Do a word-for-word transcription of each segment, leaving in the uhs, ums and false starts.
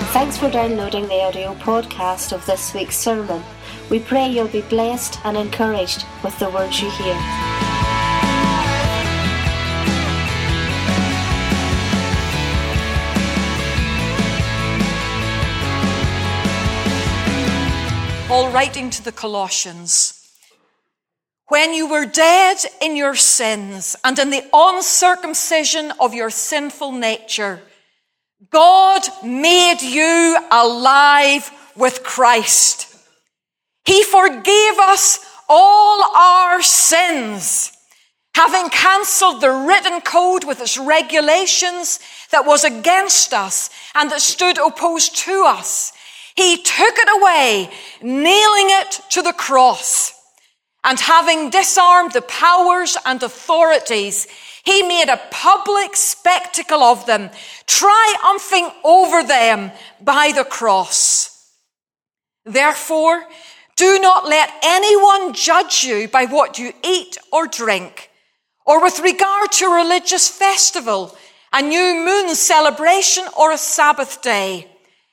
Thanks for downloading the audio podcast of this week's sermon. We pray you'll be blessed and encouraged with the words you hear. Paul writing to the Colossians, when you were dead in your sins and in the uncircumcision of your sinful nature, God made you alive with Christ. He forgave us all our sins, having cancelled the written code with its regulations that was against us and that stood opposed to us. He took it away, nailing it to the cross. And having disarmed the powers and authorities, he made a public spectacle of them, triumphing over them by the cross. Therefore, do not let anyone judge you by what you eat or drink, or with regard to a religious festival, a new moon celebration, or a Sabbath day.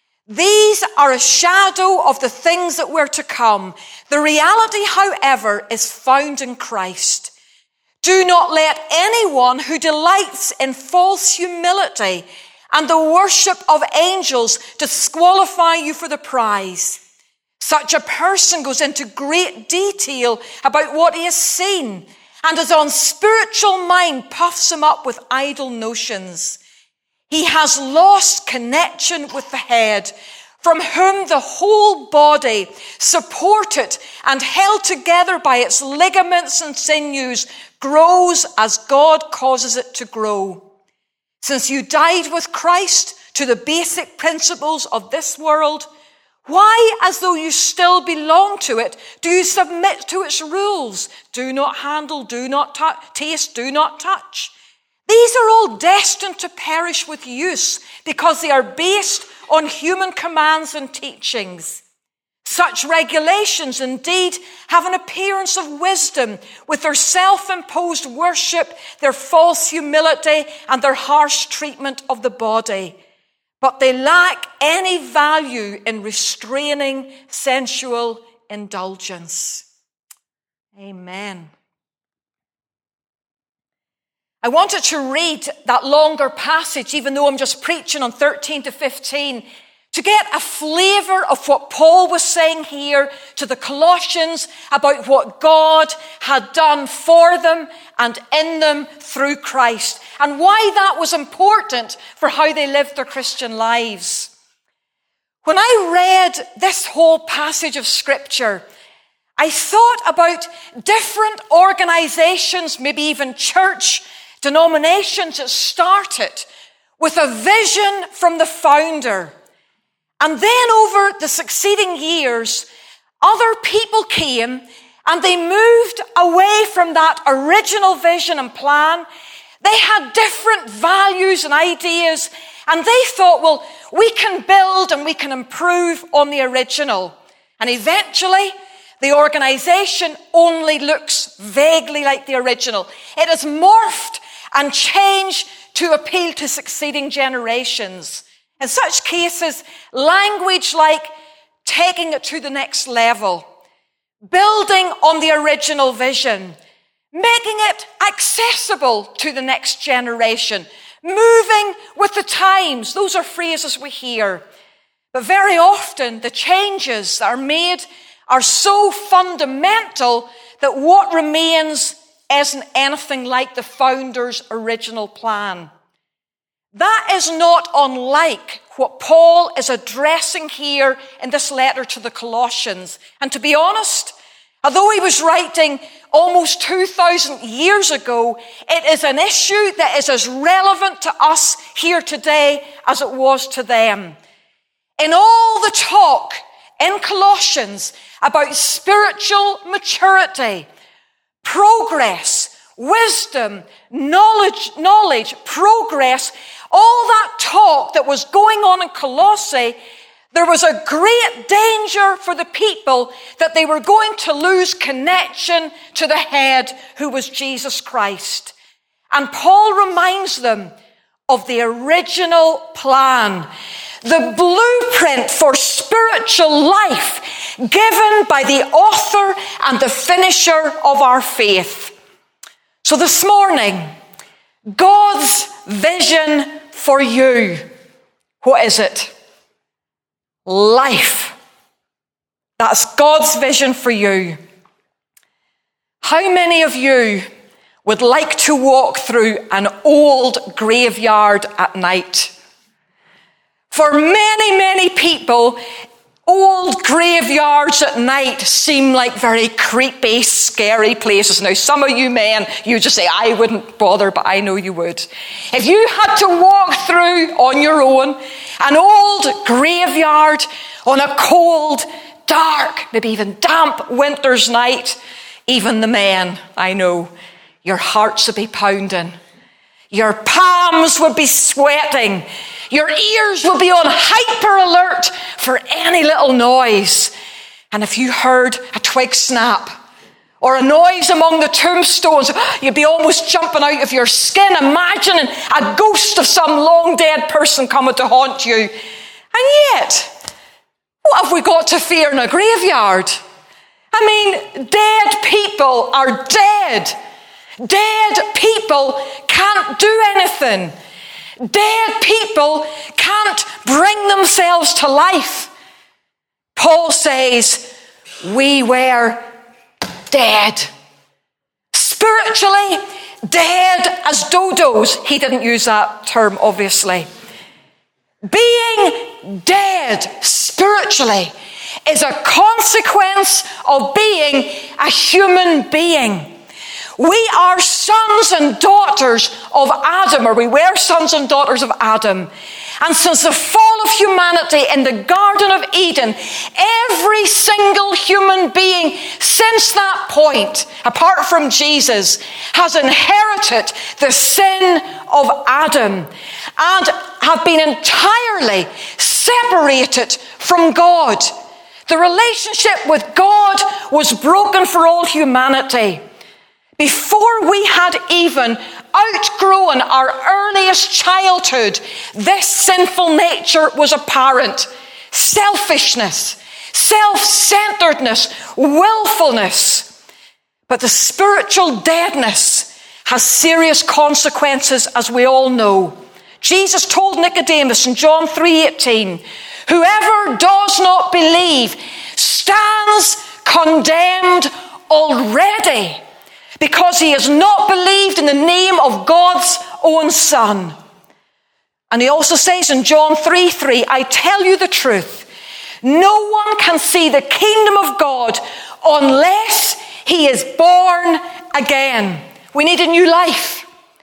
These are a shadow of the things that were to come. The reality, however, is found in Christ. Do not let anyone who delights in false humility and the worship of angels disqualify you for the prize. Such a person goes into great detail about what he has seen, and his unspiritual mind puffs him up with idle notions. He has lost connection with the head, from whom the whole body, supported and held together by its ligaments and sinews, grows as God causes it to grow. Since you died with Christ to the basic principles of this world, why, as though you still belong to it, do you submit to its rules? Do not handle, do not t- taste, do not touch. These are all destined to perish with use because they are based on human commands and teachings. Such regulations indeed have an appearance of wisdom with their self-imposed worship, their false humility, and their harsh treatment of the body. But they lack any value in restraining sensual indulgence. Amen. I wanted to read that longer passage, even though I'm just preaching on thirteen to fifteen, to get a flavour of what Paul was saying here to the Colossians about what God had done for them and in them through Christ, and why that was important for how they lived their Christian lives. When I read this whole passage of Scripture, I thought about different organisations, maybe even church denominations that started with a vision from the founder. And then over the succeeding years, other people came and they moved away from that original vision and plan. They had different values and ideas, and they thought, well, we can build and we can improve on the original. And eventually, the organisation only looks vaguely like the original. It has morphed and changed to appeal to succeeding generations. In such cases, language like taking it to the next level, building on the original vision, making it accessible to the next generation, moving with the times. Those are phrases we hear. But very often, the changes that are made are so fundamental that what remains isn't anything like the founder's original plan. That is not unlike what Paul is addressing here in this letter to the Colossians. And to be honest, although he was writing almost two thousand years ago, it is an issue that is as relevant to us here today as it was to them. In all the talk in Colossians about spiritual maturity, progress, wisdom, knowledge, knowledge, progress, all that talk that was going on in Colossae, there was a great danger for the people that they were going to lose connection to the head, who was Jesus Christ. And Paul reminds them of the original plan. the blueprint for spiritual life given by the author and the finisher of our faith. So this morning, God's vision for you. What is it? Life. That's God's vision for you. How many of you would like to walk through an old graveyard at night? For many, many people, old graveyards at night seem like very creepy, scary places. Now, some of you men, you just say, I wouldn't bother, but I know you would. If you had to walk through on your own an old graveyard on a cold, dark, maybe even damp winter's night, even the men, I know, your hearts would be pounding. Your palms would be sweating. Your ears will be on hyper alert for any little noise. And if you heard a twig snap or a noise among the tombstones, you'd be almost jumping out of your skin, imagining a ghost of some long dead person coming to haunt you. And yet, what have we got to fear in a graveyard? I mean, dead people are dead. Dead people can't do anything. Dead people can't bring themselves to life. Paul says, we were dead. Spiritually dead as dodos. He didn't use that term, obviously. Being dead spiritually is a consequence of being a human being. We are sons and daughters of Adam, or we were sons and daughters of Adam. And since the fall of humanity in the Garden of Eden, every single human being since that point, apart from Jesus, has inherited the sin of Adam and have been entirely separated from God. The relationship with God was broken for all humanity. Before we had even outgrown our earliest childhood, this sinful nature was apparent. Selfishness, self-centeredness, willfulness. But the spiritual deadness has serious consequences, as we all know. Jesus told Nicodemus in John three eighteen, whoever does not believe stands condemned already, because he has not believed in the name of God's own Son. And he also says in John three three, I tell you the truth, no one can see the kingdom of God unless he is born again. We need a new life.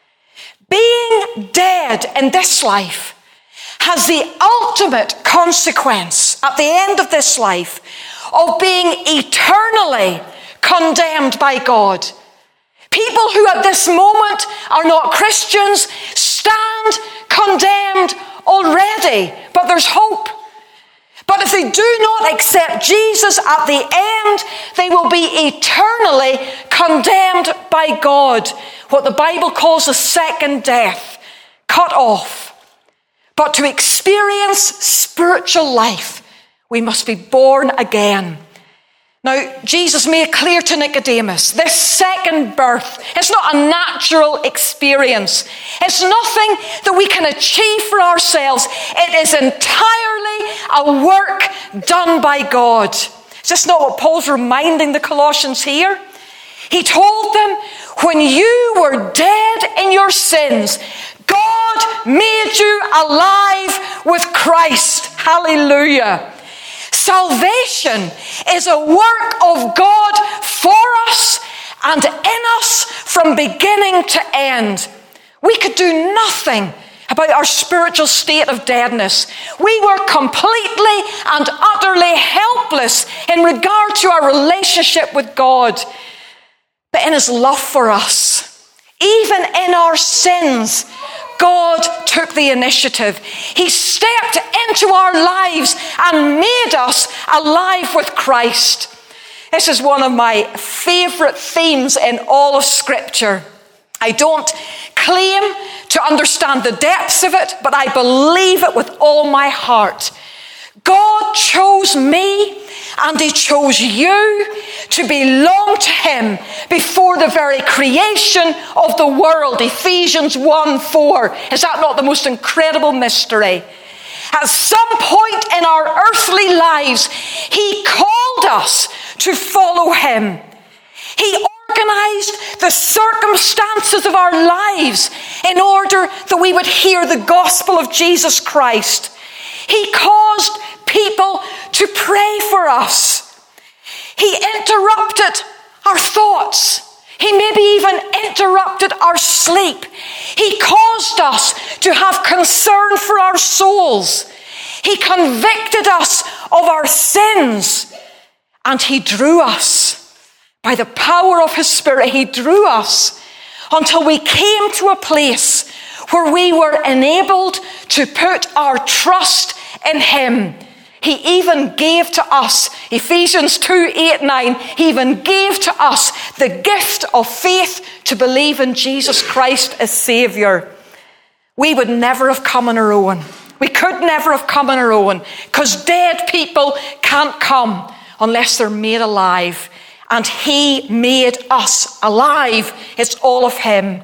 Being dead in this life has the ultimate consequence at the end of this life of being eternally condemned by God. People who at this moment are not Christians stand condemned already, but there's hope. But if they do not accept Jesus at the end, they will be eternally condemned by God, what the Bible calls a second death, cut off. But to experience spiritual life, we must be born again. Now, Jesus made clear to Nicodemus, this second birth, it's not a natural experience. It's nothing that we can achieve for ourselves. It is entirely a work done by God. Is this not what Paul's reminding the Colossians here? He told them, when you were dead in your sins, God made you alive with Christ. Hallelujah. Salvation is a work of God for us and in us from beginning to end. We could do nothing about our spiritual state of deadness. We were completely and utterly helpless in regard to our relationship with God. But in his love for us, even in our sins, God took the initiative. He stepped into our lives and made us alive with Christ. This is one of my favorite themes in all of Scripture. I don't claim to understand the depths of it, but I believe it with all my heart. God chose me and he chose you to belong to him before the very creation of the world. Ephesians one four. Is that not the most incredible mystery? At some point in our earthly lives, he called us to follow him. He organized the circumstances of our lives in order that we would hear the gospel of Jesus Christ. He caused people to pray for us. He interrupted our thoughts. He maybe even interrupted our sleep. He caused us to have concern for our souls. He convicted us of our sins. And he drew us. By the power of his Spirit, he drew us until we came to a place where we were enabled to put our trust in him. He even gave to us, Ephesians two, eight, nine, he even gave to us the gift of faith to believe in Jesus Christ as Savior. We would never have come on our own. We could never have come on our own, because dead people can't come unless they're made alive. And he made us alive. It's all of him.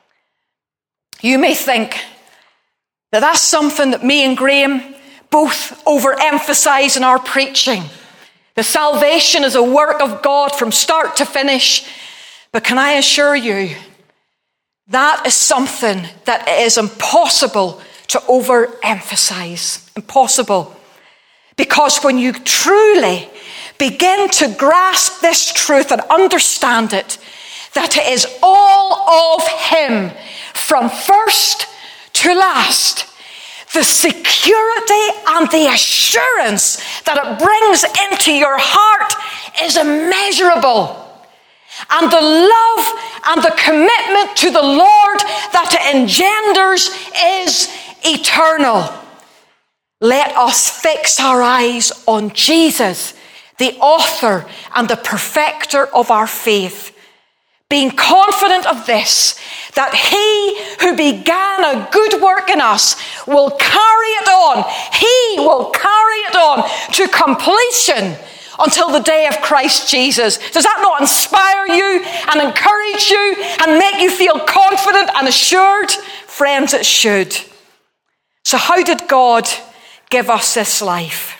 You may think that that's something that me and Graham both overemphasize in our preaching. The salvation is a work of God from start to finish. But can I assure you, that is something that is impossible to overemphasize. Impossible. Because when you truly begin to grasp this truth and understand it, that it is all of him from first to last, the security and the assurance that it brings into your heart is immeasurable. And the love and the commitment to the Lord that it engenders is eternal. Let us fix our eyes on Jesus, the author and the perfecter of our faith, being confident of this, that he who began a good work in us will carry it on. He will carry it on to completion until the day of Christ Jesus. Does that not inspire you and encourage you and make you feel confident and assured? Friends, it should. So how did God give us this life?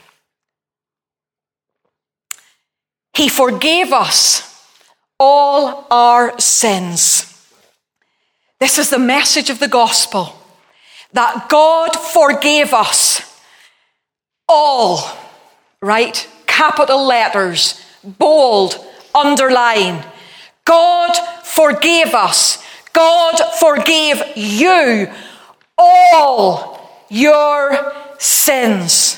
He forgave us all our sins. This is the message of the gospel, that God forgave us all, right? Capital letters, bold, underline. God forgave us. God forgave you all your sins.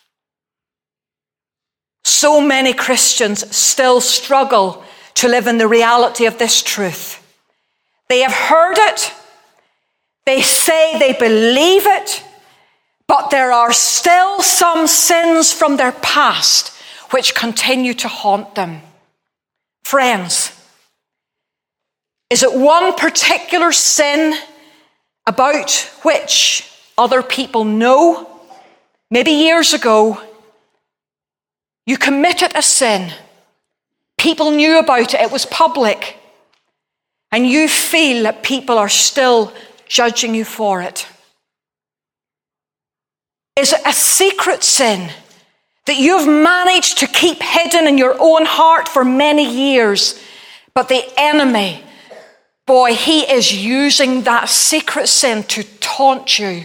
So many Christians still struggle to live in the reality of this truth. They have heard it. They say they believe it. But there are still some sins from their past which continue to haunt them. Friends, is it one particular sin about which other people know? Maybe years ago, you committed a sin. People knew about it. It was public. And you feel that people are still judging you for it. Is it a secret sin that you've managed to keep hidden in your own heart for many years, but the enemy, boy, he is using that secret sin to taunt you?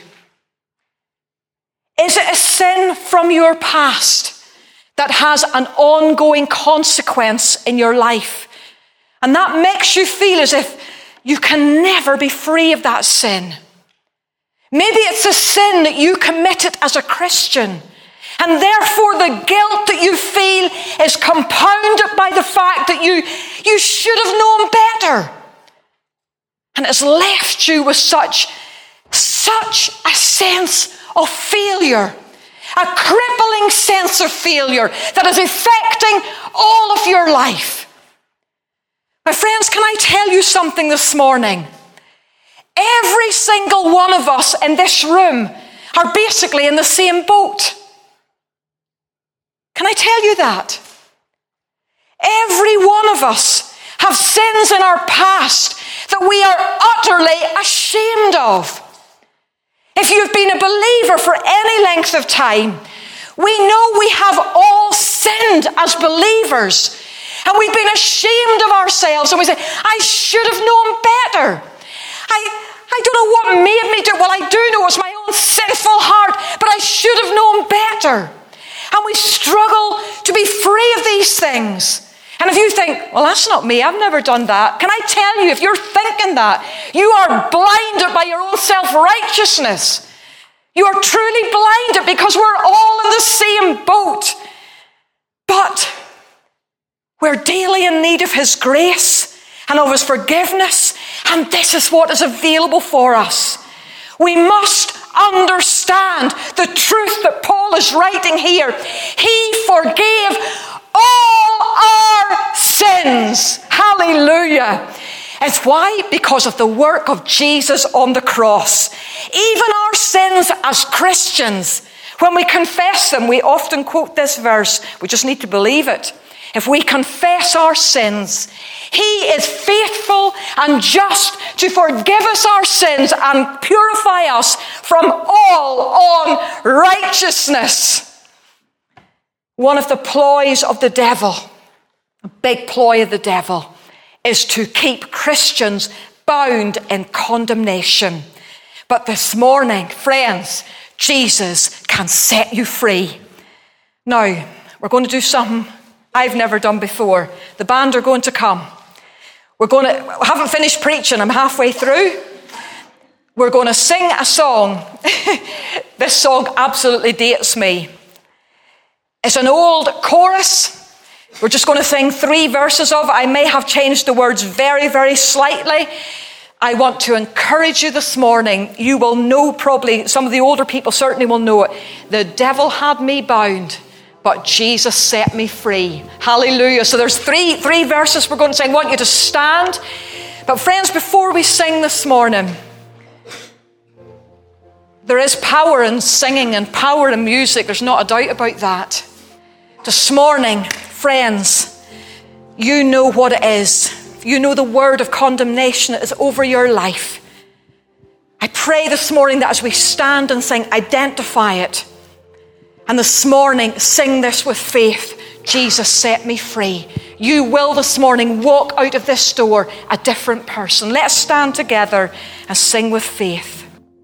Is it a sin from your past that has an ongoing consequence in your life, and that makes you feel as if you can never be free of that sin? Maybe it's a sin that you committed as a Christian, and therefore the guilt that you feel is compounded by the fact that you, you should have known better. And it's left you with such, such a sense of failure, a crippling sense of failure that is affecting all of your life. My friends, can I tell you something this morning? Every single one of us in this room are basically in the same boat. Can I tell you that? Every one of us have sins in our past that we are utterly ashamed of. If you've been a believer for any length of time, we know we have all sinned as believers. And we've been ashamed of ourselves. And we say, I should have known better. I, I don't know what made me do it. Well, I do know it's my own sinful heart, but I should have known better. And we struggle to be free of these things. And if you think, well, that's not me, I've never done that. Can I tell you, if you're thinking that, you are blinded by your own self-righteousness. You are truly blinded because we're all in the same boat. But we're daily in need of his grace and of his forgiveness. And this is what is available for us. We must understand the truth that Paul is writing here. He forgave all our sins. Hallelujah. It's why? Because of the work of Jesus on the cross. Even our sins as Christians, when we confess them, we often quote this verse. We just need to believe it. If we confess our sins, he is faithful and just to forgive us our sins and purify us from all unrighteousness. One of the ploys of the devil, a big ploy of the devil, is to keep Christians bound in condemnation. But this morning, friends, Jesus can set you free. Now, we're going to do something I've never done before. The band are going to come. We're going to, I haven't finished preaching, I'm halfway through. We're going to sing a song. This song absolutely dates me. It's an old chorus. We're just going to sing three verses of it. I may have changed the words very, very slightly. I want to encourage you this morning. You will know probably, some of the older people certainly will know it. The devil had me bound, but Jesus set me free. Hallelujah. So there's three, three verses we're going to sing. I want you to stand. But friends, before we sing this morning, there is power in singing and power in music. There's not a doubt about that. This morning, friends, you know what it is. You know the word of condemnation that is over your life. I pray this morning that as we stand and sing, identify it. And this morning, sing this with faith. Jesus set me free. You will this morning walk out of this door a different person. Let's stand together and sing with faith.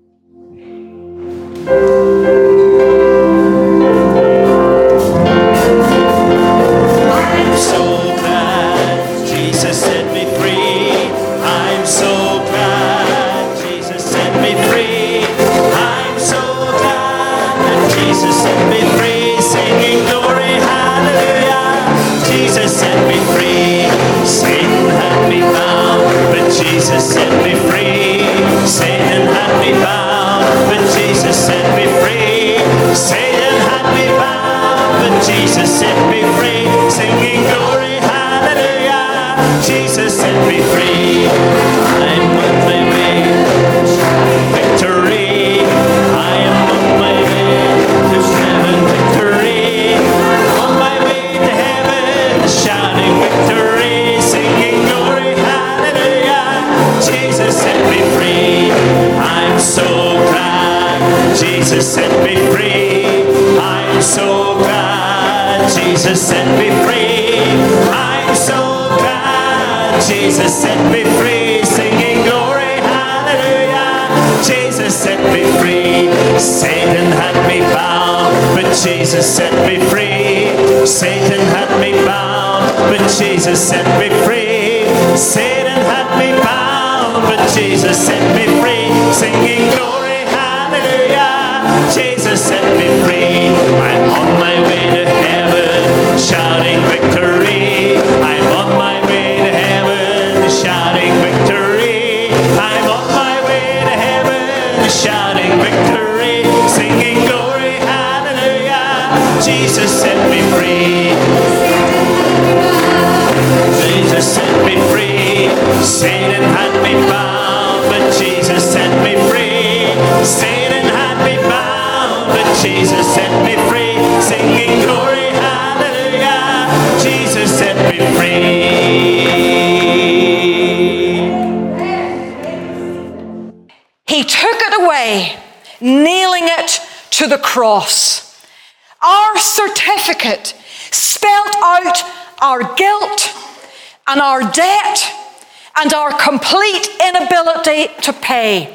Jesus set me free. Satan had me bound, but Jesus set me free. Satan had me bound, but Jesus set me free. Singing glory, hallelujah. Jesus set me free. I'm on my way to victory. I am on my way to heaven, victory. On my way to heaven, shouting victory, singing glory, hallelujah. Jesus set me free. I'm so glad Jesus set me free. I'm so glad Jesus set me free. I'm so glad Jesus set me free. Singing glory, hallelujah. Jesus set me free. Satan had me bound, but Jesus set me free. Satan had me bound, but Jesus set me free. Satan had me bound, but Jesus set me free. Singing glory, hallelujah. Jesus set me free. I'm on my way to heaven, shouting victory. I'm on my way to heaven, shouting victory. I'm on my way to heaven, shouting victory. Singing glory, hallelujah. Jesus set me free. Jesus set me free. Satan had me bound, bound, but Jesus set me free. Satan had me bound, but Jesus set me free. Singing glory, hallelujah, Jesus set me free. He took it away, nailing it to the cross. Our certificate spelled out our guilt and our debt and our complete inability to pay.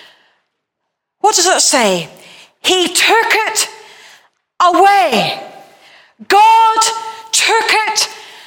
What does it say? He took it away. God took it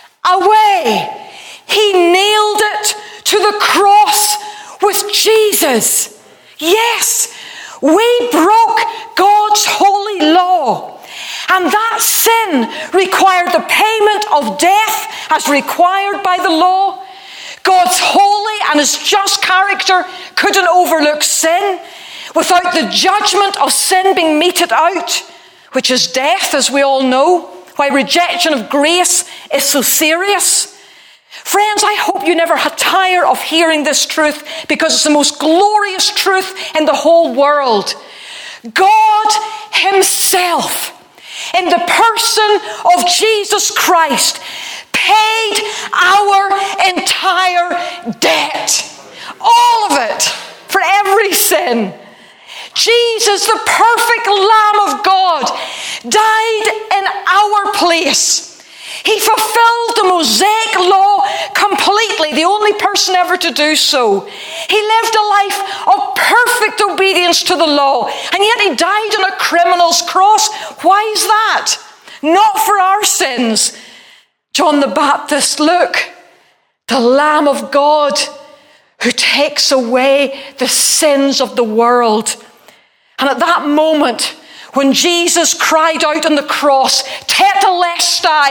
away. He nailed it to the cross with Jesus. Yes, we broke God's holy law, and that sin required the payment of death as required by the law. God's holy and his just character couldn't overlook sin without the judgment of sin being meted out, which is death, as we all know, why rejection of grace is so serious. Friends, I hope you never tire of hearing this truth, because it's the most glorious truth in the whole world. God himself, in the person of Jesus Christ, paid our entire debt. All of it, for every sin. Jesus, the perfect Lamb of God, died in our place. He fulfilled the Mosaic law completely, the only person ever to do so. He lived a life of perfect obedience to the law, and yet he died on a criminal's cross. Why is that? Not for our sins. John the Baptist, look, the Lamb of God who takes away the sins of the world. And at that moment, when Jesus cried out on the cross, Tetelestai,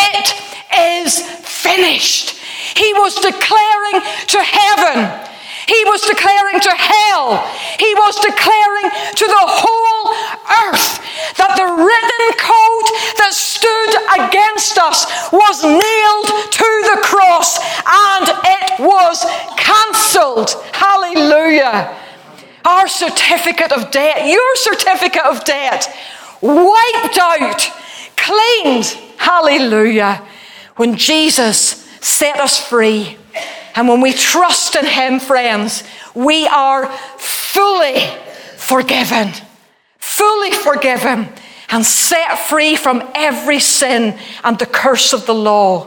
it is finished. He was declaring to heaven. He was declaring to hell. He was declaring to the whole earth that the written code that stood against us was nailed to the cross, and it was cancelled. Hallelujah. Our certificate of debt, your certificate of debt, wiped out, cleaned. Hallelujah. When Jesus set us free. And when we trust in him, friends, we are fully forgiven. Fully forgiven and set free from every sin and the curse of the law.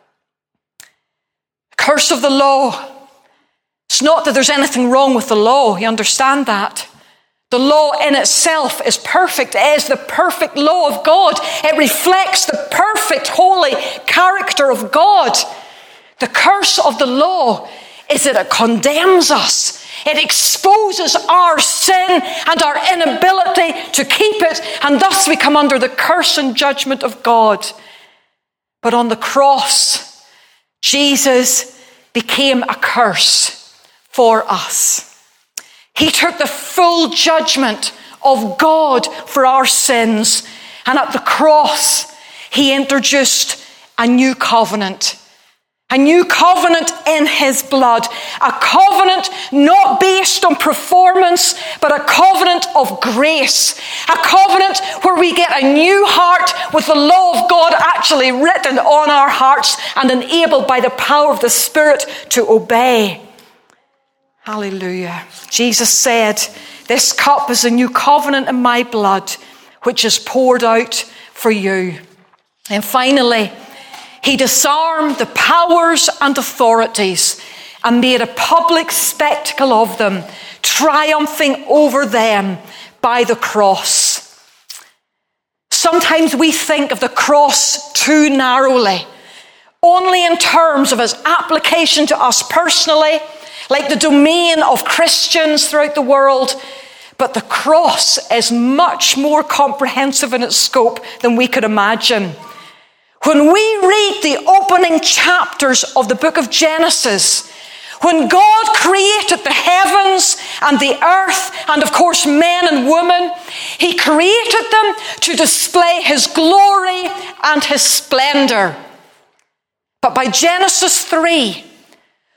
The curse of the law. It's not that there's anything wrong with the law. You understand that? The law in itself is perfect. It is the perfect law of God. It reflects the perfect, holy character of God. The curse of the law is that it condemns us. It exposes our sin and our inability to keep it, and thus we come under the curse and judgment of God. But on the cross, Jesus became a curse for us. He took the full judgment of God for our sins, and at the cross, he introduced a new covenant. A new covenant in his blood. A covenant not based on performance, but a covenant of grace. A covenant where we get a new heart with the law of God actually written on our hearts and enabled by the power of the Spirit to obey. Hallelujah. Jesus said, this cup is a new covenant in my blood, which is poured out for you. And finally, he disarmed the powers and authorities and made a public spectacle of them, triumphing over them by the cross. Sometimes we think of the cross too narrowly, only in terms of its application to us personally, like the domain of Christians throughout the world. But the cross is much more comprehensive in its scope than we could imagine. When we read the opening chapters of the book of Genesis, when God created the heavens and the earth, and of course men and women, he created them to display his glory and his splendor. But by Genesis three,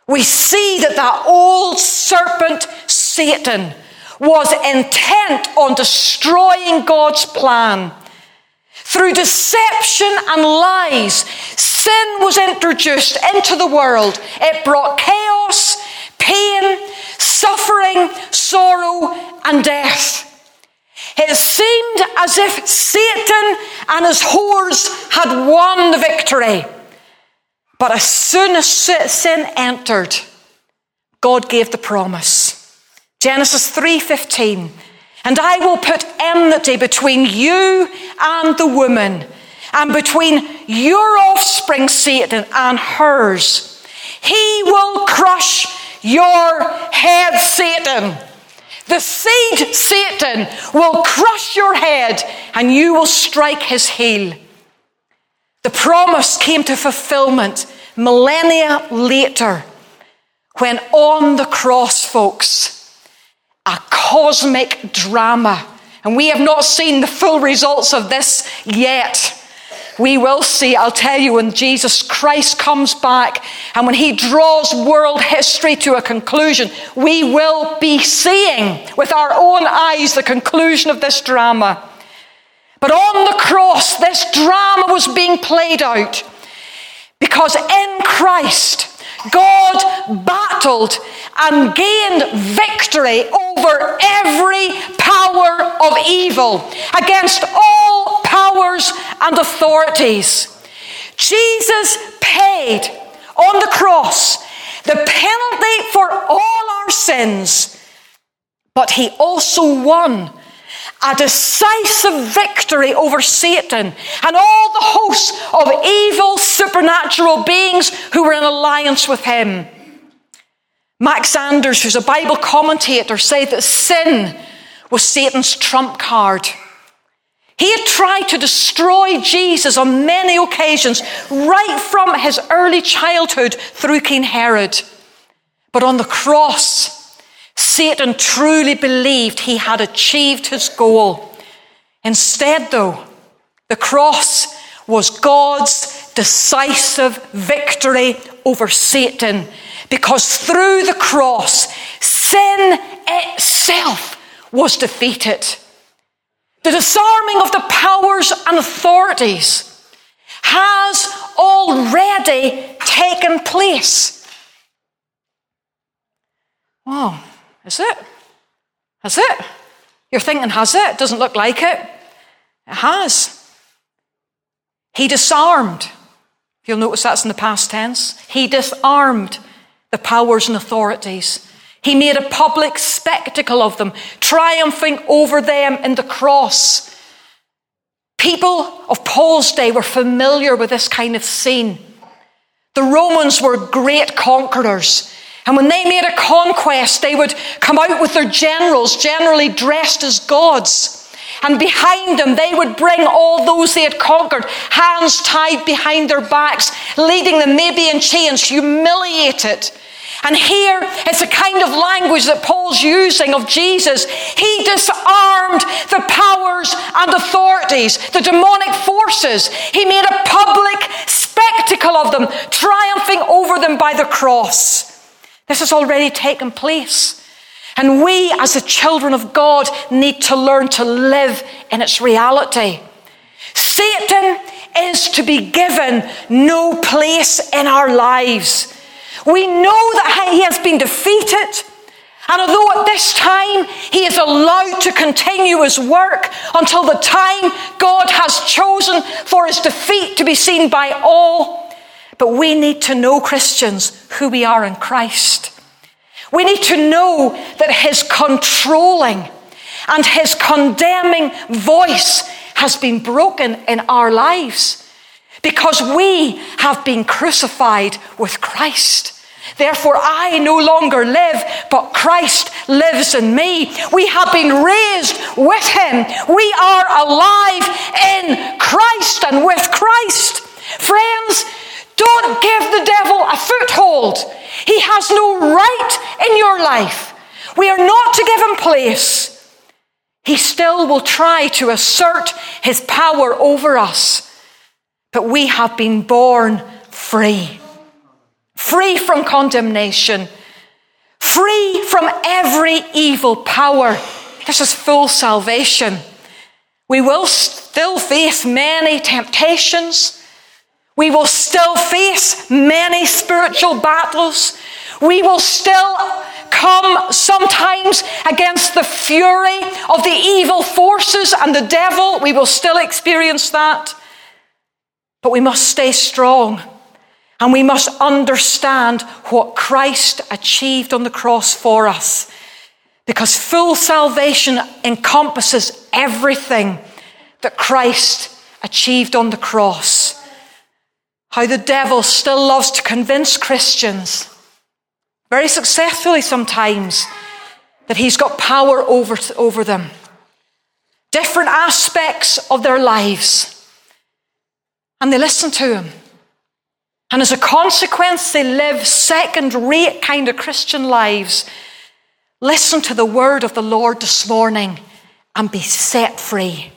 we see that that old serpent, Satan, was intent on destroying God's plan. Through deception and lies, sin was introduced into the world. It brought chaos, pain, suffering, sorrow, and death. It seemed as if Satan and his whores had won the victory. But as soon as sin entered, God gave the promise. Genesis three fifteen, and I will put enmity between you and the woman, and between your offspring, Satan, and hers. He will crush your head, Satan. The seed, Satan, will crush your head, and you will strike his heel. The promise came to fulfillment millennia later, when on the cross, folks, a cosmic drama, and we have not seen the full results of this yet. We will see, I'll tell you, when Jesus Christ comes back and when he draws world history to a conclusion, we will be seeing with our own eyes the conclusion of this drama. But on the cross, this drama was being played out because in Christ, God battled and gained victory over every power of evil, against all powers and authorities. Jesus paid on the cross the penalty for all our sins, but he also won a decisive victory over Satan and all the hosts of evil supernatural beings who were in alliance with him. Max Anders, who's a Bible commentator, said that sin was Satan's trump card. He had tried to destroy Jesus on many occasions, right from his early childhood through King Herod. But on the cross, Satan truly believed he had achieved his goal. Instead, though, the cross was God's decisive victory over Satan, because through the cross, sin itself was defeated. The disarming of the powers and authorities has already taken place. Oh, is it? Has it? You're thinking, has it? Doesn't look like it. It has. He disarmed. You'll notice that's in the past tense. He disarmed the powers and authorities. He made a public spectacle of them, triumphing over them in the cross. People of Paul's day were familiar with this kind of scene. The Romans were great conquerors. And when they made a conquest, they would come out with their generals, generally dressed as gods. And behind them, they would bring all those they had conquered, hands tied behind their backs, leading them maybe in chains, humiliated. And here is the kind of language that Paul's using of Jesus. He disarmed the powers and authorities, the demonic forces. He made a public spectacle of them, triumphing over them by the cross. This has already taken place. And we, as the children of God, need to learn to live in its reality. Satan is to be given no place in our lives. We know that he has been defeated. And although at this time he is allowed to continue his work until the time God has chosen for his defeat to be seen by all, but we need to know, Christians, who we are in Christ. We need to know that his controlling and his condemning voice has been broken in our lives because we have been crucified with Christ. Therefore, I no longer live, but Christ lives in me. We have been raised with him. We are alive in Christ and with Christ. Friends, don't give the devil a foothold. He has no right in your life. We are not to give him place. He still will try to assert his power over us. But we have been born free. free from condemnation, free from every evil power. This is full salvation. We will still face many temptations. We will still face many spiritual battles. We will still come sometimes against the fury of the evil forces and the devil. We will still experience that. But we must stay strong. And we must understand what Christ achieved on the cross for us. Because full salvation encompasses everything that Christ achieved on the cross. How the devil still loves to convince Christians, very successfully sometimes, that he's got power over, over them. Different aspects of their lives. And they listen to him. And as a consequence, they live second-rate kind of Christian lives. Listen to the word of the Lord this morning and be set free.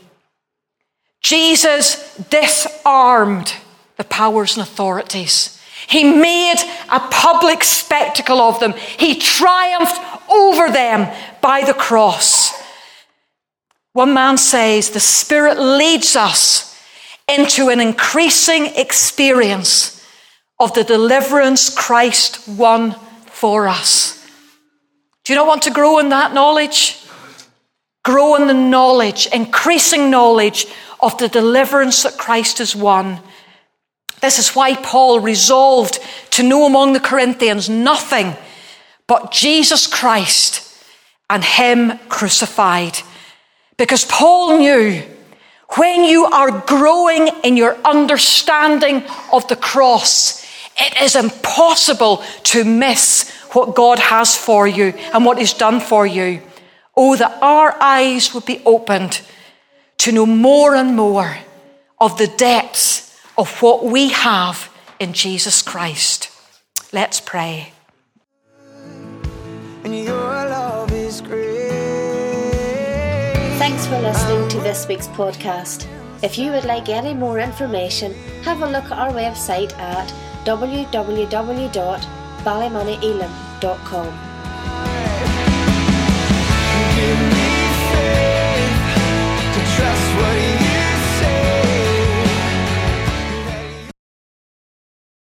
Jesus disarmed the powers and authorities. He made a public spectacle of them. He triumphed over them by the cross. One man says, the Spirit leads us into an increasing experience of the deliverance Christ won for us. Do you not want to grow in that knowledge? Grow in the knowledge, increasing knowledge of the deliverance that Christ has won. This is why Paul resolved to know among the Corinthians nothing but Jesus Christ and him crucified. Because Paul knew when you are growing in your understanding of the cross, it is impossible to miss what God has for you and what he's done for you. Oh, that our eyes would be opened to know more and more of the depths of what we have in Jesus Christ. Let's pray. And your love is great. Thanks for listening to this week's podcast. If you would like any more information, have a look at our website at w w w dot ballymoney elim dot com. Give